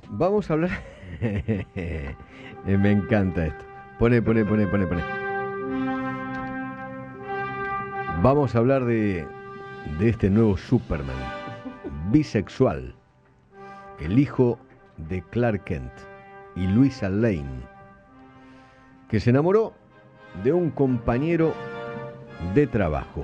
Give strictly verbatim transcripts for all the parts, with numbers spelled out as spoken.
Vamos a hablar... Me encanta esto. Pone, pone, pone, pone, pone. Vamos a hablar de, de este nuevo Superman, bisexual, el hijo de Clark Kent y Luisa Lane, que se enamoró de un compañero de trabajo.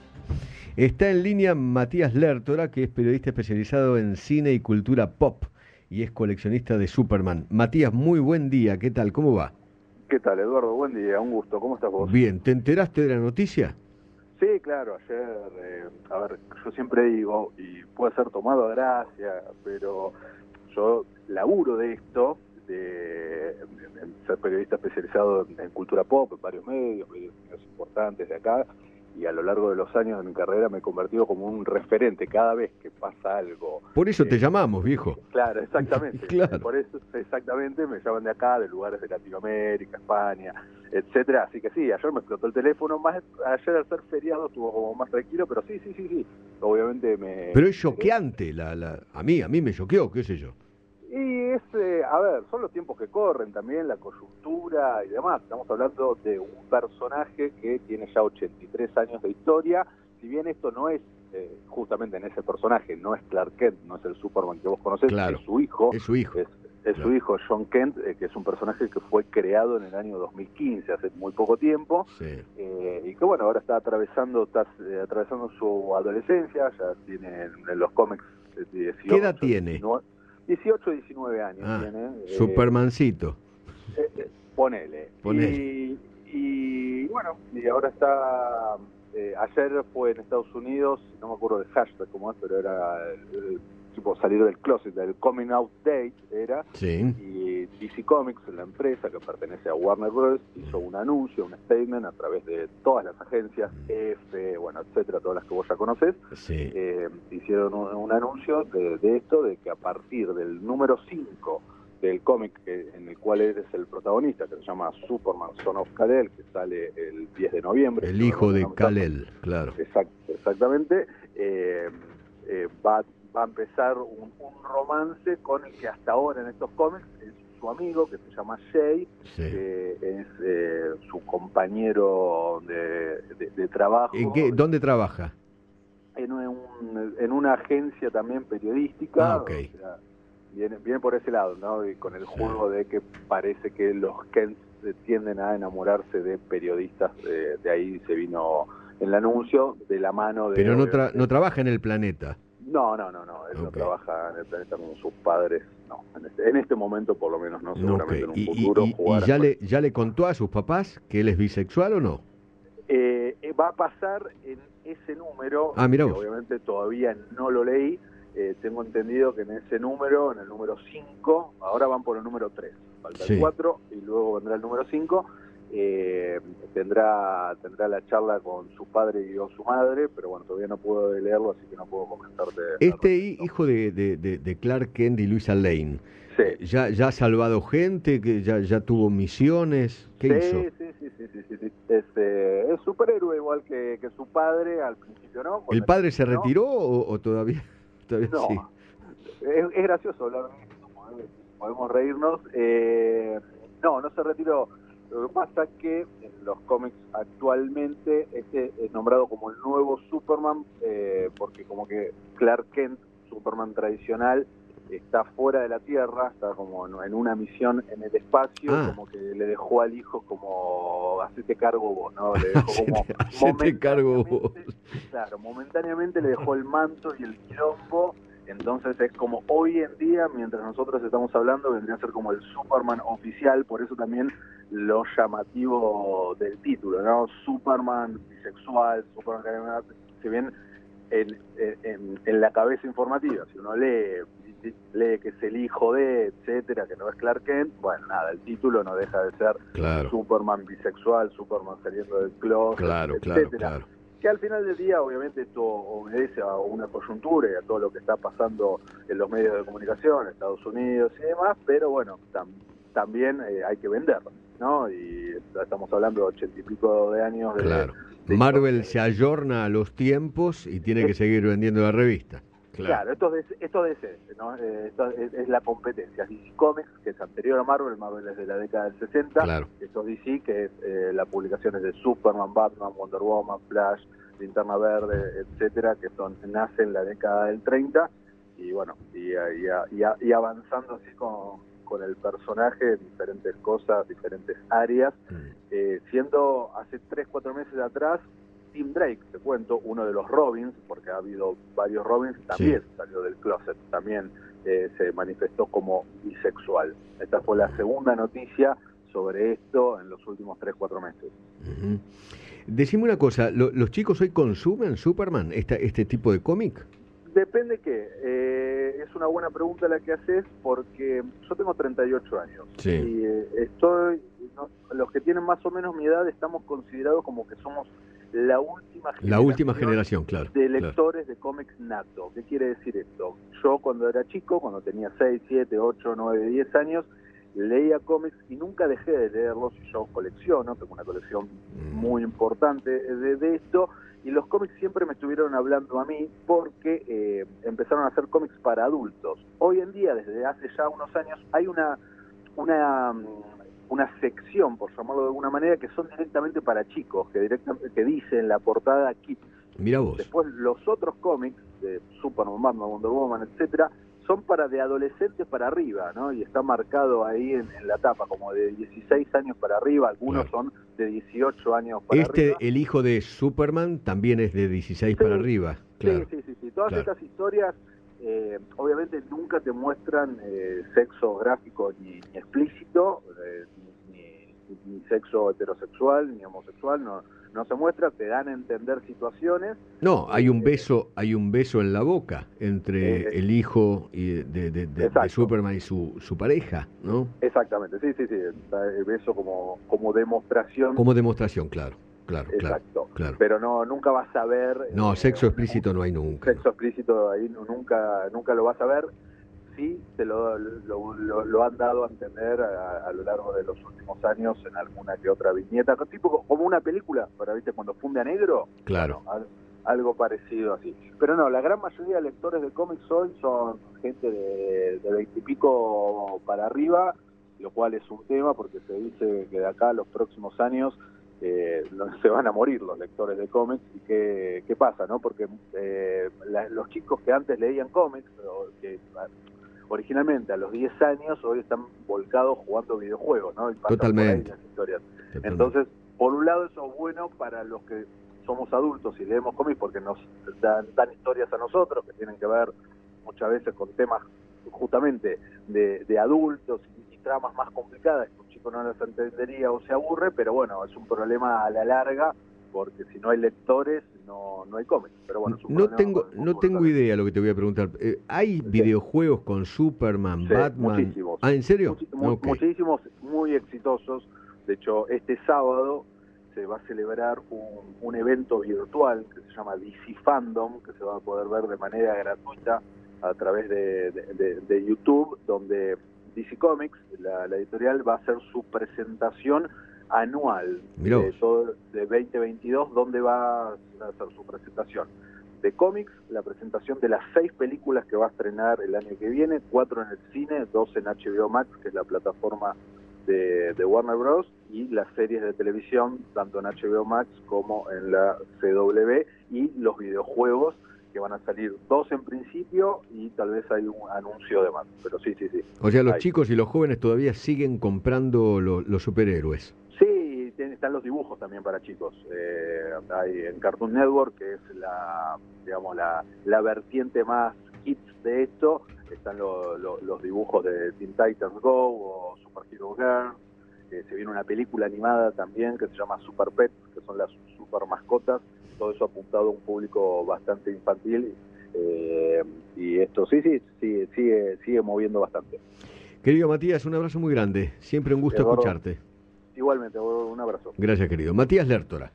Está en línea Matías Lertora, que es periodista especializado en cine y cultura pop y es coleccionista de Superman. Matías, muy buen día, ¿qué tal? ¿Cómo va? ¿Qué tal, Eduardo? Buen día, un gusto. ¿Cómo estás vos? Bien, ¿te enteraste de la noticia? Sí, claro, ayer, eh, a ver, yo siempre digo, y puede ser tomado a gracia, pero yo laburo de esto, de, de, de ser periodista especializado en, en cultura pop, en varios medios, medios importantes de acá, y a lo largo de los años de mi carrera me he convertido como un referente cada vez que pasa algo. Por eso eh, te llamamos, viejo. Claro, exactamente. Claro. Por eso exactamente me llaman de acá, de lugares de Latinoamérica, España, etcétera. Así que sí, ayer me explotó el teléfono, más ayer al ser feriado estuvo como más tranquilo, pero sí, sí, sí, sí. Obviamente me... Pero es choqueante, la, la, a mí, a mí me choqueó, qué sé yo. Y es, eh, a ver, son los tiempos que corren también, la coyuntura y demás. Estamos hablando de un personaje que tiene ya ochenta y tres años de historia. Si bien esto no es, eh, justamente en ese personaje, no es Clark Kent, no es el Superman que vos conocés, Claro, es su hijo. es su hijo. Es, es Claro. su hijo, John Kent, eh, que es un personaje que fue creado en el año dos mil quince, hace muy poco tiempo. Sí. Eh, y que bueno, ahora está atravesando, está eh, atravesando su adolescencia, ya tiene en, en los cómics eh, dieciocho. ¿Qué edad tiene? diecinueve, dieciocho, diecinueve años Ah, tiene. Eh, Supermancito. eh, eh, ponele. Ponele. Y, y bueno, y ahora está... Eh, ayer fue en Estados Unidos, no me acuerdo de hashtag cómo es, pero era el, el, tipo salir del closet, del coming out date era. Sí. Y D C Comics, la empresa que pertenece a Warner Bros., hizo un anuncio, un statement a través de todas las agencias, F, bueno, etcétera, todas las que vos ya conocés. Sí. Eh, hicieron un, un anuncio de, de esto, de que a partir del número cinco del cómic en el cual eres el protagonista, que se llama Superman Son of Kal-El, que sale el diez de noviembre. El hijo de Kal-El, claro. Exact, exactamente. Eh, eh, va, va a empezar un, un romance con el que hasta ahora en estos cómics es su amigo, que se llama Jay, Sí. que es eh, su compañero de, de, de trabajo. ¿En qué, ¿Dónde trabaja? En, un, en una agencia también periodística. Ah, ok. O sea, Viene, viene por ese lado, ¿no? Y con el juego de que parece que los Kent tienden a enamorarse de periodistas, eh, de ahí se vino el anuncio de la mano de... Pero no, tra no trabaja en el planeta. No, no, no, no, él Okay. no trabaja en el planeta como sus padres, no, en este, en este momento por lo menos no, seguramente Okay. en un ¿Y, futuro y, y, jugará y ya, con- le, ya le contó a sus papás que él es bisexual o no? Eh, eh, va a pasar en ese número, Ah, mirá que vos. obviamente todavía no lo leí. Eh, tengo entendido que en ese número, en el número cinco, ahora van por el número tres, falta Sí. el cuatro y luego vendrá el número cinco, eh, tendrá tendrá la charla con su padre y o su madre, pero bueno, todavía no puedo leerlo, así que no puedo comentarte. Este hi- hijo de, de, de, de Clark Kent y Luisa Lane, Sí. ¿ya, ya ha salvado gente? Que ya, ¿Ya tuvo misiones? ¿Qué sí, hizo? Sí, sí, sí, sí, sí, sí. Es, eh, es superhéroe igual que, que su padre, al principio no. con ¿El la- padre se ¿no? retiró o, o todavía, todavía No, sí? es, es gracioso hablar de esto, podemos- podemos reírnos. Eh, no, no se retiró. Lo que pasa es que en los cómics actualmente este es nombrado como el nuevo Superman, eh, porque como que Clark Kent, Superman tradicional, está fuera de la Tierra, está como en, en una misión en el espacio, Ah. como que le dejó al hijo como, hacete cargo vos, ¿no? Le dejó como... Hacete- hacete cargo vos. momentáneamente- Claro, momentáneamente le dejó el manto y el quilombo. Entonces es como hoy en día, mientras nosotros estamos hablando, vendría a ser como el Superman oficial, por eso también lo llamativo del título, ¿no? Superman bisexual, Superman, si bien en, en, en la cabeza informativa, si uno lee, lee que es el hijo de, etcétera, que no es Clark Kent, bueno, nada, el título no deja de ser Claro. Superman bisexual, Superman saliendo del closet, Claro, claro, etcétera. claro. Que al final del día, obviamente, esto obedece a una coyuntura y a todo lo que está pasando en los medios de comunicación, Estados Unidos y demás, pero bueno, tam también eh, hay que venderlo, ¿no? Y estamos hablando de ochenta y pico de años de... Claro. de Marvel historia. se ayorna a los tiempos y tiene que seguir vendiendo la revista. Claro, claro esto es, esto es D C, ¿no? Eh, esto es, es la competencia. D C Comics, que es anterior a Marvel, Marvel es de la década del sesenta, claro. esto es D C, que es eh, las publicaciones de Superman, Batman, Wonder Woman, Flash, Linterna Verde, etcétera, que son nace en la década del treinta, y bueno, y, y, y, y avanzando así con, con el personaje, diferentes cosas, diferentes áreas, mm. eh, siendo hace tres, cuatro meses atrás, Tim Drake, te cuento, uno de los Robins, porque ha habido varios Robins, también sí. salió del closet, también eh, se manifestó como bisexual. Esta fue la segunda noticia sobre esto en los últimos tres, cuatro meses. Uh-huh. Decime una cosa, ¿lo, ¿los chicos hoy consumen Superman, esta, este tipo de cómic? Depende qué. Eh, es una buena pregunta la que haces, porque yo tengo treinta y ocho años. Sí. Y eh, estoy, no, los que tienen más o menos mi edad estamos considerados como que somos la última generación, la última generación claro, de lectores claro. de cómics nato. ¿Qué quiere decir esto? Yo cuando era chico, cuando tenía seis, siete, ocho, nueve, diez años, leía cómics y nunca dejé de leerlos. Yo colecciono, tengo una colección mm. muy importante de, de esto, y los cómics siempre me estuvieron hablando a mí porque eh, empezaron a hacer cómics para adultos. Hoy en día, desde hace ya unos años, hay una una una sección, por llamarlo de alguna manera, que son directamente para chicos, que directamente que dice en la portada Kids. Mira vos. Después los otros cómics de Superman, Batman, Wonder Woman, etcétera, son para de adolescentes para arriba, ¿no? Y está marcado ahí en, en la tapa como de dieciséis años para arriba, algunos claro. son de dieciocho años para este, arriba. El hijo de Superman también es de dieciséis sí, para arriba. Claro. Sí, sí, sí, sí. Todas claro. estas historias eh, obviamente nunca te muestran eh, sexo gráfico ni, ni explícito, eh, ni, ni sexo heterosexual, ni homosexual, no, no se muestra, te dan a entender situaciones. No, hay un beso, hay un beso en la boca entre eh, el hijo y de, de, de, de Superman y su, su pareja, ¿no? Exactamente, sí, sí, sí, el beso como, como demostración. Como demostración, claro, claro, Exacto, claro. Pero no, nunca vas a ver. No, eh, sexo explícito no hay nunca. Sexo explícito ahí nunca, nunca lo vas a ver. Sí, te lo, lo, lo, lo han dado a entender a, a lo largo de los últimos años en alguna que otra viñeta, tipo como una película, para viste cuando funde a negro, claro, bueno, al, algo parecido así. Pero no, la gran mayoría de lectores de cómics hoy son gente de veintipico para arriba, lo cual es un tema porque se dice que de acá a los próximos años eh, se van a morir los lectores de cómics. ¿Y qué, qué pasa, no? Porque eh, la, los chicos que antes leían cómics, o que originalmente a los diez años, hoy están volcados jugando videojuegos, ¿no? Y pasan Totalmente. Por ahí las historias. Totalmente. Entonces, por un lado eso es bueno para los que somos adultos y leemos cómics porque nos dan, dan historias a nosotros que tienen que ver muchas veces con temas justamente de, de adultos y, y tramas más complicadas que un chico no las entendería o se aburre, pero bueno, es un problema a la larga porque si no hay lectores no, no hay cómics. Pero bueno, no tengo no tengo también. idea lo que te voy a preguntar. Eh, ¿Hay sí. videojuegos con Superman, sí, Batman? Muchísimos. ¿Ah, en serio? Much, okay. Muchísimos, muy exitosos. De hecho, este sábado se va a celebrar un, un evento virtual que se llama D C Fandom, que se va a poder ver de manera gratuita a través de, de, de, de YouTube, donde D C Comics, la, la editorial, va a hacer su presentación anual de, todo, de veinte veintidós, donde va a hacer su presentación de cómics, la presentación de las seis películas que va a estrenar el año que viene, cuatro en el cine, dos en H B O Max, que es la plataforma de, de Warner Bros., y las series de televisión, tanto en H B O Max como en la C W, y los videojuegos, que van a salir dos en principio, y tal vez hay un anuncio de más, pero sí, sí, sí. O sea, los hay. chicos y los jóvenes todavía siguen comprando lo, los superhéroes. Sí, están los dibujos también para chicos. Eh, hay en Cartoon Network, que es la, digamos, la, la vertiente más kids de esto, están lo, lo, los dibujos de Teen Titans Go o Super Hero Girl. Eh, se viene una película animada también que se llama Super Pets, que son las super mascotas. Todo eso apuntado a un público bastante infantil. Eh, y esto sí, sí, sí, sigue, sigue moviendo bastante. Querido Matías, un abrazo muy grande. Siempre un gusto Eduardo, escucharte. Igualmente, un abrazo. Gracias, querido. Matías Lertora.